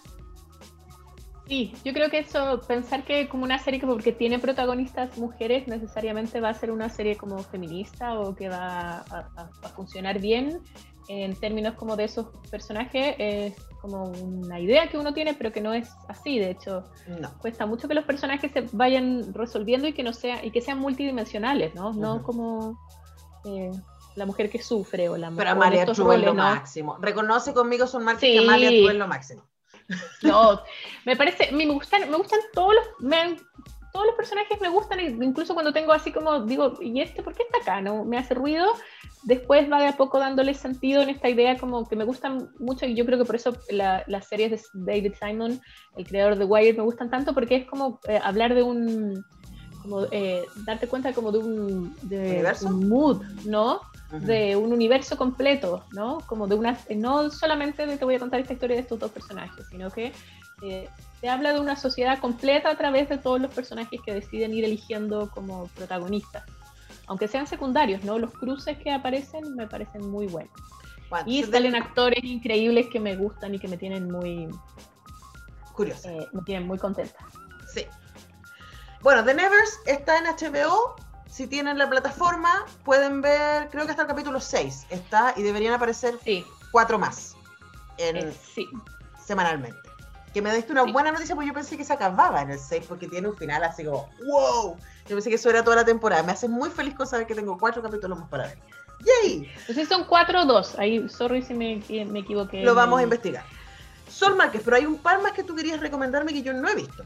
Sí, yo creo que eso, pensar que como una serie que porque tiene protagonistas mujeres necesariamente va a ser una serie como feminista o que va a, a, a funcionar bien en términos como de esos personajes, es como una idea que uno tiene, pero que no es así. De hecho, no. Cuesta mucho que los personajes se vayan resolviendo y que no sea, y que sean multidimensionales, ¿no? Uh-huh. No como eh, la mujer que sufre o la mujer. Pero Amalia True es lo ¿no? máximo. Reconoce conmigo son marcas sí. que Amalia True es lo máximo. No, me parece, me gustan, me gustan todos los, me, todos los personajes me gustan, incluso cuando tengo así como, digo, ¿y este por qué está acá? ¿No? Me hace ruido, después va de a poco dándole sentido en esta idea como que me gustan mucho y yo creo que por eso la, las series de David Simon, el creador de Wired, me gustan tanto porque es como eh, hablar de un, como, eh, darte cuenta como de un, de un mood, ¿no? De un universo completo, ¿no? Como de una, no solamente de te voy a contar esta historia de estos dos personajes, sino que eh, te habla de una sociedad completa a través de todos los personajes que deciden ir eligiendo como protagonistas, aunque sean secundarios, ¿no? Los cruces que aparecen me parecen muy buenos. Bueno, y salen del... actores increíbles que me gustan y que me tienen muy curiosa, eh, me tienen muy contenta. Sí. Bueno, The Nevers está en H B O. si tienen la plataforma, pueden ver, creo que hasta el capítulo seis está, y deberían aparecer sí. cuatro más en, eh, sí. semanalmente. Que me diste una sí. buena noticia, porque yo pensé que se acababa en el seis, porque tiene un final así como, wow. Yo pensé que eso era toda la temporada. Me hace muy feliz con saber que tengo cuatro capítulos más para ver. ¡Yay! No sé si son cuatro o dos. Ahí, sorry si me, me equivoqué. Lo vamos a investigar. Sol Márquez, pero hay un par más que tú querías recomendarme que yo no he visto.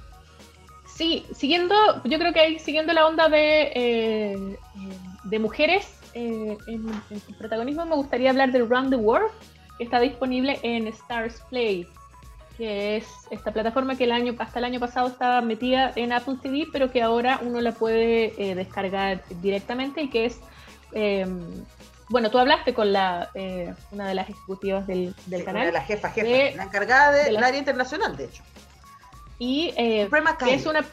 Sí, siguiendo, yo creo que ahí siguiendo la onda de, eh, de mujeres eh, en, en su protagonismo, me gustaría hablar de Round the World, que está disponible en Stars Play, que es esta plataforma que el año, hasta el año pasado estaba metida en Apple T V, pero que ahora uno la puede eh, descargar directamente, y que es, eh, bueno, tú hablaste con la eh, una de las ejecutivas del, del sí, canal. Una de las jefas, jefa, de, la encargada del de la, área internacional, de hecho. Y eh, que es una,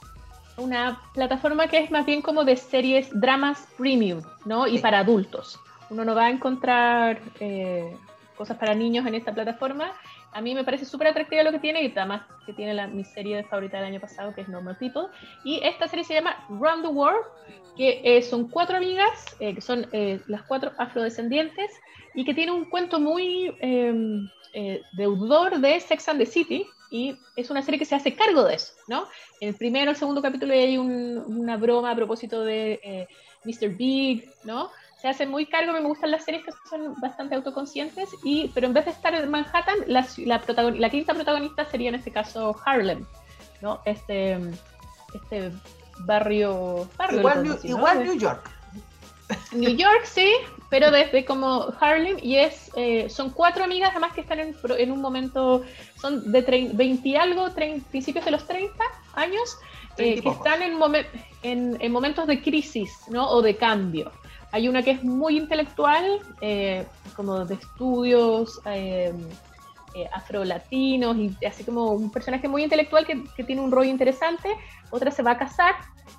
una plataforma que es más bien como de series, dramas premium, ¿no? Y sí. para adultos. Uno no va a encontrar eh, cosas para niños en esta plataforma. A mí me parece súper atractiva lo que tiene, y además que tiene la, mi serie favorita del año pasado, que es Normal People. Y esta serie se llama Round the World, que eh, son cuatro amigas, eh, que son eh, las cuatro afrodescendientes, y que tiene un cuento muy eh, eh, deudor de Sex and the City, y es una serie que se hace cargo de eso, ¿no? En el primero, el segundo capítulo hay un, una broma a propósito de eh, mister Big, ¿no? Se hace muy cargo. Me gustan las series que son bastante autoconscientes, y, pero en vez de estar en Manhattan, la, la, protagon, la quinta protagonista sería en este caso Harlem, ¿no? Este, este barrio... barrio igual New, decir, ¿no? igual New York. New York, sí, pero desde como Harlem, y es eh, son cuatro amigas además que están en, en un momento, son de veinte y algo, treinta, principios de los treinta años, eh, que están en, momen, en, en momentos de crisis, ¿no? O de cambio. Hay una que es muy intelectual, eh, como de estudios eh, eh, afrolatinos, y así como un personaje muy intelectual que, que tiene un rol interesante. Otra se va a casar,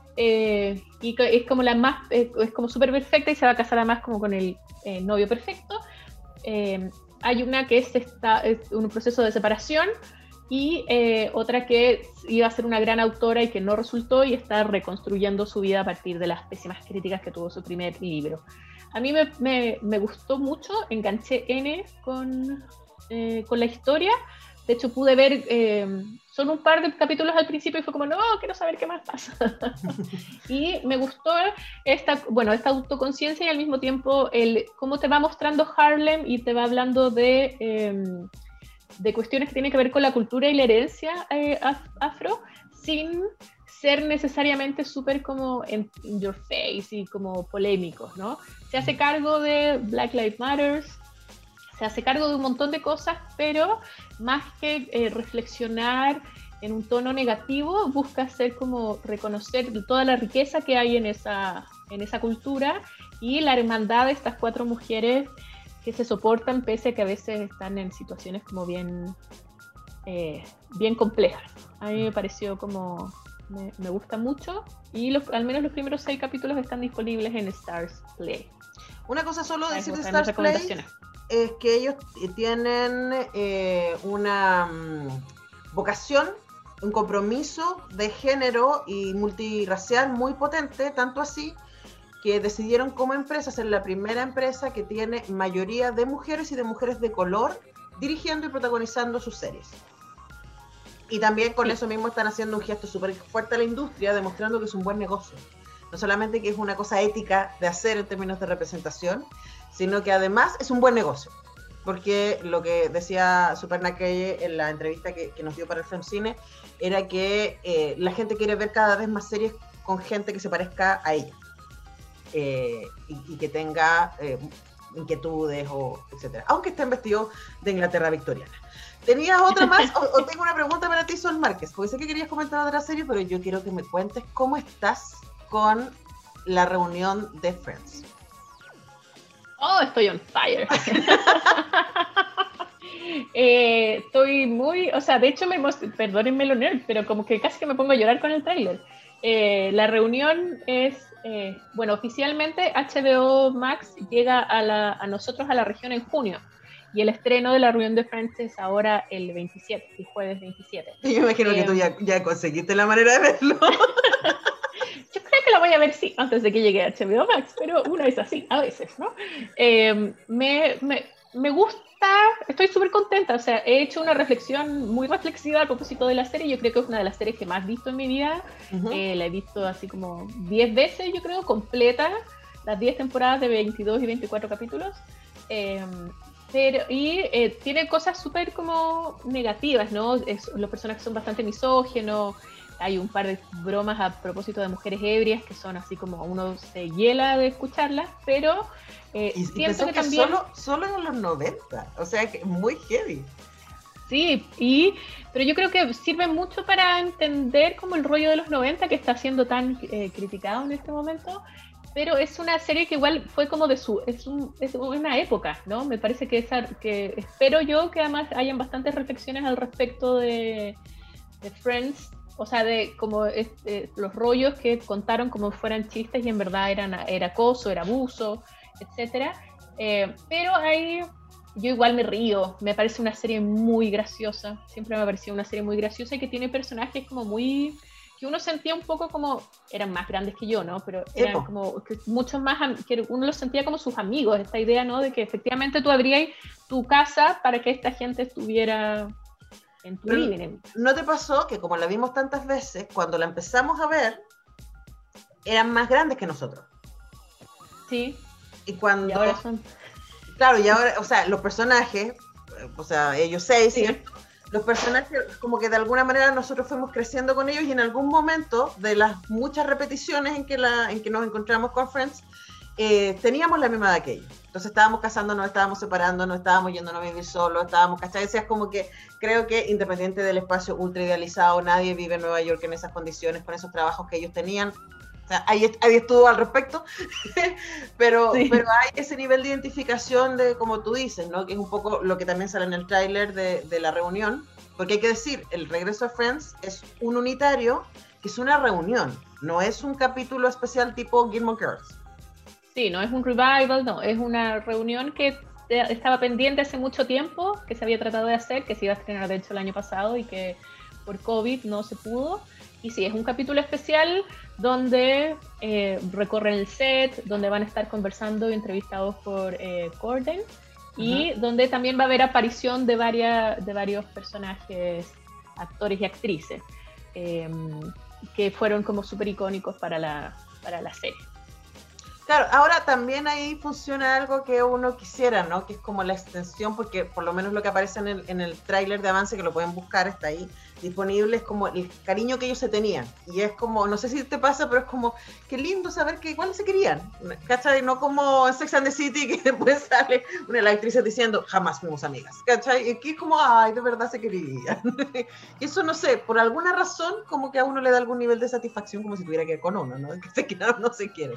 eh, y es como la más, eh, es como súper perfecta, y se va a casar además como con el eh, novio perfecto. Eh, hay una que es, esta, es un proceso de separación, y eh, otra que iba a ser una gran autora y que no resultó, y está reconstruyendo su vida a partir de las pésimas críticas que tuvo su primer libro. A mí me, me, me gustó mucho, enganché N con, eh, con la historia. De hecho pude ver, eh, son un par de capítulos al principio, y fue como, no, quiero saber qué más pasa. Y me gustó esta, bueno, esta autoconciencia, y al mismo tiempo el cómo te va mostrando Harlem, y te va hablando de... Eh, de cuestiones que tienen que ver con la cultura y la herencia eh, afro, sin ser necesariamente súper como in, in your face y como polémicos, ¿no? Se hace cargo de Black Lives Matter, se hace cargo de un montón de cosas, pero más que eh, reflexionar en un tono negativo, busca hacer como reconocer toda la riqueza que hay en esa, en esa cultura, y la hermandad de estas cuatro mujeres que se soportan pese a que a veces están en situaciones como bien, eh, bien complejas. A mí me pareció como, me, me gusta mucho, y los, al menos los primeros seis capítulos están disponibles en Stars Play. Una cosa solo decir de Stars Play es que ellos tienen eh, una um, vocación, un compromiso de género y multirracial muy potente, tanto así que decidieron como empresa ser la primera empresa que tiene mayoría de mujeres y de mujeres de color dirigiendo y protagonizando sus series. Y también con sí. eso mismo están haciendo un gesto súper fuerte a la industria, demostrando que es un buen negocio. No solamente que es una cosa ética de hacer en términos de representación, sino que además es un buen negocio. Porque lo que decía Superna Keye en la entrevista que, que nos dio para el FemCine era que eh, la gente quiere ver cada vez más series con gente que se parezca a ella. Eh, y, y que tenga eh, inquietudes o etcétera, aunque estén vestidos de Inglaterra victoriana. ¿Tenías otra más o, o tengo una pregunta para ti, Sol Márquez? Porque sé que querías comentar otra serie, pero yo quiero que me cuentes cómo estás con la reunión de Friends. Oh, estoy on fire. eh, estoy muy, o sea, de hecho me perdónenme lo nerd, pero como que casi que me pongo a llorar con el tráiler. Eh, la reunión es Eh, bueno, oficialmente H B O Max llega a, la, a nosotros a la región en junio, y el estreno de la reunión de Friends es ahora el veintisiete, el jueves veintisiete. Yo imagino eh, que tú ya, ya conseguiste la manera de verlo. Yo creo que la voy a ver, sí, antes de que llegue a H B O Max, pero una es así, a veces, ¿no? Eh, me, me, me gusta, estoy súper contenta, o sea, he hecho una reflexión muy reflexiva a propósito de la serie, yo creo que es una de las series que más he visto en mi vida, uh-huh. eh, la he visto así como diez veces, yo creo, completa, las diez temporadas de veintidós y veinticuatro capítulos, eh, pero, y eh, tiene cosas súper como negativas, ¿no? Es, los personajes son bastante misógenos, hay un par de bromas a propósito de mujeres ebrias que son así como uno se hiela de escucharlas, pero eh, y, siento y que, que también... Solo, solo en los noventa, o sea, que muy heavy. Sí, y, pero yo creo que sirve mucho para entender como el rollo de los noventa que está siendo tan eh, criticado en este momento, pero es una serie que igual fue como de su, es, un, es una época, ¿no? Me parece que, esa, que espero yo que además hayan bastantes reflexiones al respecto de, de Friends, o sea, de como este, los rollos que contaron como fueran chistes y en verdad eran, era acoso, era abuso, etcétera. Eh, pero ahí yo igual me río, me parece una serie muy graciosa, siempre me ha parecido una serie muy graciosa y que tiene personajes como muy... que uno sentía un poco como, eran más grandes que yo, ¿no? Pero eran Epo. como, que muchos más, que uno los sentía como sus amigos, esta idea, ¿no? De que efectivamente tú abrías tu casa para que esta gente estuviera en tu living. ¿No te pasó que como la vimos tantas veces, cuando la empezamos a ver, eran más grandes que nosotros? Sí. Y cuando... Y ahora son... Claro, y ahora, o sea, los personajes, o sea, ellos seis, sí. ¿cierto? Los personajes, como que de alguna manera nosotros fuimos creciendo con ellos y en algún momento de las muchas repeticiones en que, la, en que nos encontramos con Friends, eh, teníamos la misma edad que ellos. Entonces estábamos casándonos, estábamos separándonos, estábamos yéndonos a vivir solos, estábamos, ¿cachai? O sea, es como que creo que independiente del espacio ultra idealizado, nadie vive en Nueva York en esas condiciones, con esos trabajos que ellos tenían. O sea, hay, hay estudios al respecto, pero, sí. pero hay ese nivel de identificación de, como tú dices, ¿no? Que es un poco lo que también sale en el tráiler de, de la reunión, porque hay que decir, el regreso a Friends es un unitario, que es una reunión, no es un capítulo especial tipo Gilmore Girls. Sí, no es un revival, no, es una reunión que estaba pendiente hace mucho tiempo, que se había tratado de hacer, que se iba a estrenar de hecho el año pasado y que por COVID no se pudo. Y sí, es un capítulo especial donde eh, recorren el set, donde van a estar conversando y entrevistados por eh, Corden, y uh-huh. donde también va a haber aparición de, varias, de varios personajes, actores y actrices, eh, que fueron como súper icónicos para la, para la serie. Claro, ahora también ahí funciona algo que uno quisiera, ¿no? Que es como la extensión, porque por lo menos lo que aparece en el, en el tráiler de avance, que lo pueden buscar, está ahí disponible, es como el cariño que ellos se tenían. Y es como, no sé si te pasa, pero es como, qué lindo saber que igual se querían. ¿Cachai? No como en Sex and the City, que después sale una de las actrices diciendo, jamás fuimos amigas. ¿Cachai? Y aquí es como, ay, de verdad se querían. Y eso, no sé, por alguna razón, como que a uno le da algún nivel de satisfacción, como si tuviera que ir con uno, ¿no? Que se quieran o no se quieren.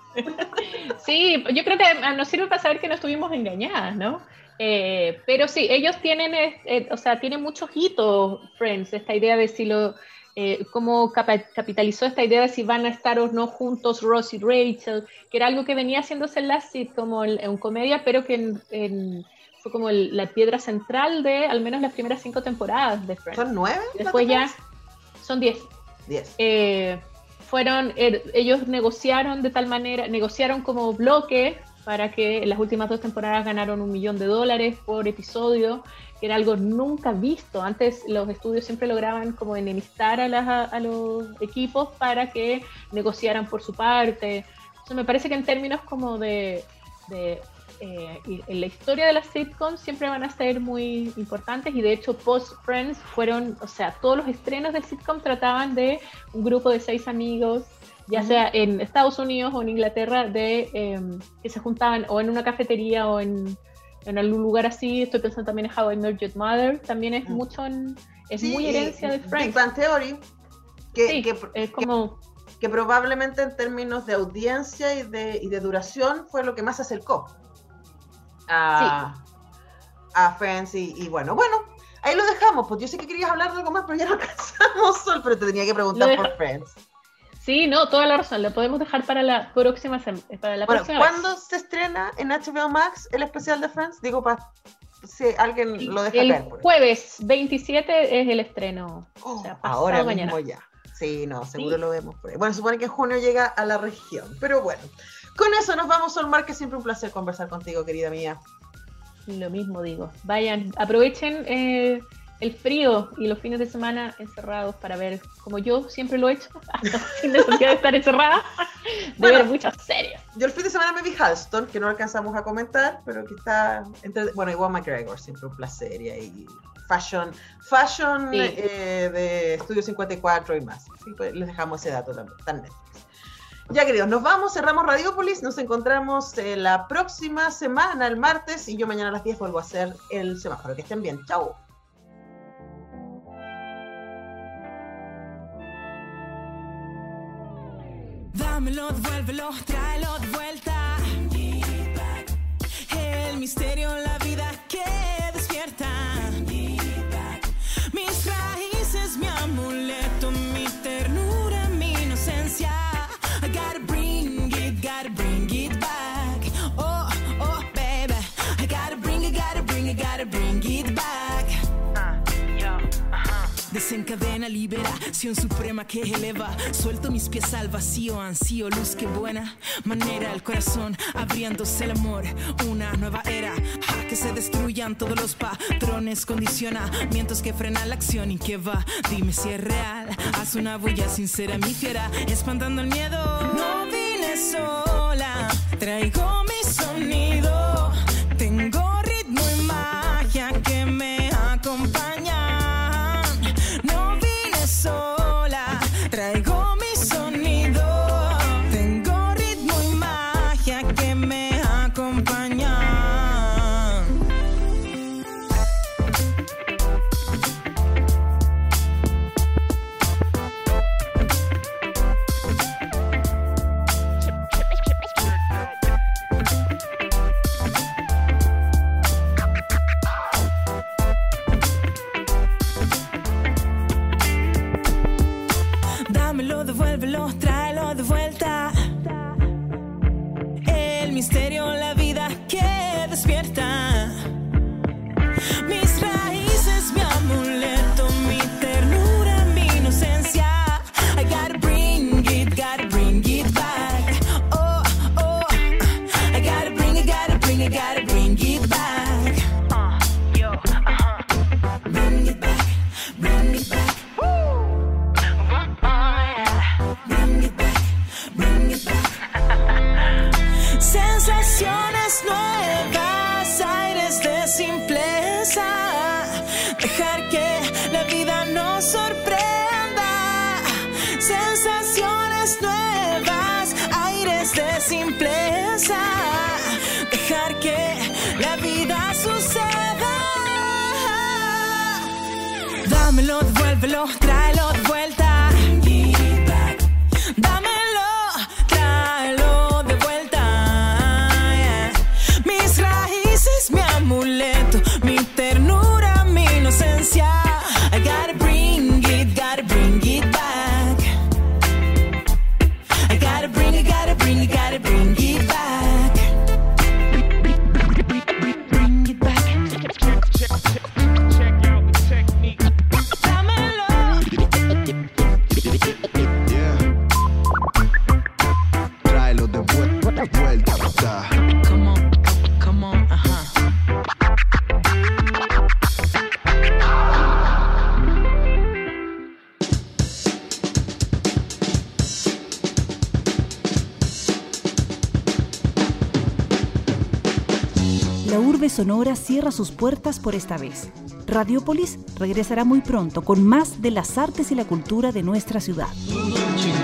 Sí, yo creo que nos sirve para saber que no estuvimos engañadas, ¿no? Eh, pero sí, ellos tienen, eh, o sea, tienen muchos hitos, Friends, esta idea de si lo, eh, cómo capa- capitalizó esta idea de si van a estar o no juntos Ross y Rachel, que era algo que venía haciéndose en la sitcom, como en, en comedia, pero que en, en, fue como el, la piedra central de al menos las primeras cinco temporadas de Friends. ¿Son nueve? Después ya son diez. Diez. Eh, fueron, er, ellos negociaron de tal manera, negociaron como bloque para que en las últimas dos temporadas ganaron un millón de dólares por episodio, que era algo nunca visto. Antes los estudios siempre lograban como enemistar a, las, a los equipos para que negociaran por su parte. Entonces me parece que en términos como de, de eh, en la historia de las sitcoms siempre van a ser muy importantes, y de hecho post Friends fueron, o sea, todos los estrenos de sitcom trataban de un grupo de seis amigos, ya sea en Estados Unidos o en Inglaterra, de eh, que se juntaban o en una cafetería o en, en algún lugar así. Estoy pensando también en How I Met Your Mother, también es mucho en, es sí, muy herencia de Friends. Big Bang Theory, que, sí, que, es como... que, que probablemente en términos de audiencia y de, y de duración fue lo que más se acercó a, sí. a Friends, y, y bueno, bueno, ahí lo dejamos, pues yo sé que querías hablar de algo más, pero ya no alcanzamos, Sol, pero te tenía que preguntar por Friends. Sí, no, toda la razón, lo podemos dejar para la próxima semana. Para la bueno, próxima ¿cuándo vez. se estrena en H B O Max el especial de Friends? Digo, para si alguien lo deja el caer. El jueves veintisiete es el estreno. Oh, o sea, ahora mañana. mismo ya. Sí, no, seguro Sí. lo vemos por ahí. Bueno, se supone que en junio llega a la región, pero bueno. Con eso nos vamos, Sol Márquez, siempre un placer conversar contigo, querida mía. Lo mismo digo. Vayan, aprovechen eh, el frío y los fines de semana encerrados para ver, como yo siempre lo he hecho, sin necesidad de estar encerrada, de Bueno. ver muchas series. Yo el fin de semana me vi Halston, que no alcanzamos a comentar, pero que está entre... Bueno, igual McGregor, siempre un placer, y ahí fashion, fashion Sí. eh, de Estudio cincuenta y cuatro y más. Así pues les dejamos ese dato también, está en Netflix. Ya, queridos, nos vamos, cerramos Radiópolis, nos encontramos eh, la próxima semana, el martes, y yo mañana a las diez vuelvo a hacer el semáforo. Que estén bien, chao. Dámelo, devuélvelo, tráelo de vuelta. El misterio, la vida que despierta. Mis raíces, mi amuleto, mi ternura, mi inocencia. I gotta bring it, gotta bring it back. Oh, oh, baby. I gotta bring it, gotta bring it, gotta bring it back. Desencadena, liberación suprema que eleva. Suelto mis pies al vacío, ansío luz que buena manera. El corazón abriéndose el amor, una nueva era. Ja, que se destruyan todos los patrones, condicionamientos que frenan la acción y que va. Dime si es real, haz una bulla sincera, mi fiera, espantando el miedo. No vine sola, traigo mi sonido. Tengo ritmo y magia que me acompaña. No vine sola, traigo mi sonido. Tengo ritmo y magia que me acompaña. Dámelo, devuélvelo, tráelo de vuelta. El misterio, la vida que despierta. Mis raíces, mi amuleto, mi ternura, mi inocencia. I gotta bring it, gotta bring it back. Oh, oh, I gotta bring it, gotta bring it, gotta bring it back. Uh, yo, uh-huh. Bring it back, bring it back. Bring it back, bring it back. Sensaciones nuevas, aires de simpleza. Dejar que la vida nos sorprenda. Sensaciones nuevas, aires de simpleza. Dejar que la vida suceda. Dámelo, devuélvelo, tráelo de vuelta. Dámelo, tráelo de vuelta. Yeah. Mis raíces, mi amuleto, mi ternura, mi inocencia. I gotta bring it, gotta bring it back. I gotta bring it, gotta bring it, gotta bring it back. Bring it back. Check, check, check out the technique. Dámelo. Yeah. Tráelo de vuelta, vuelta. Come on, come on, ajá. La urbe sonora cierra sus puertas por esta vez. Radiópolis regresará muy pronto con más de las artes y la cultura de nuestra ciudad.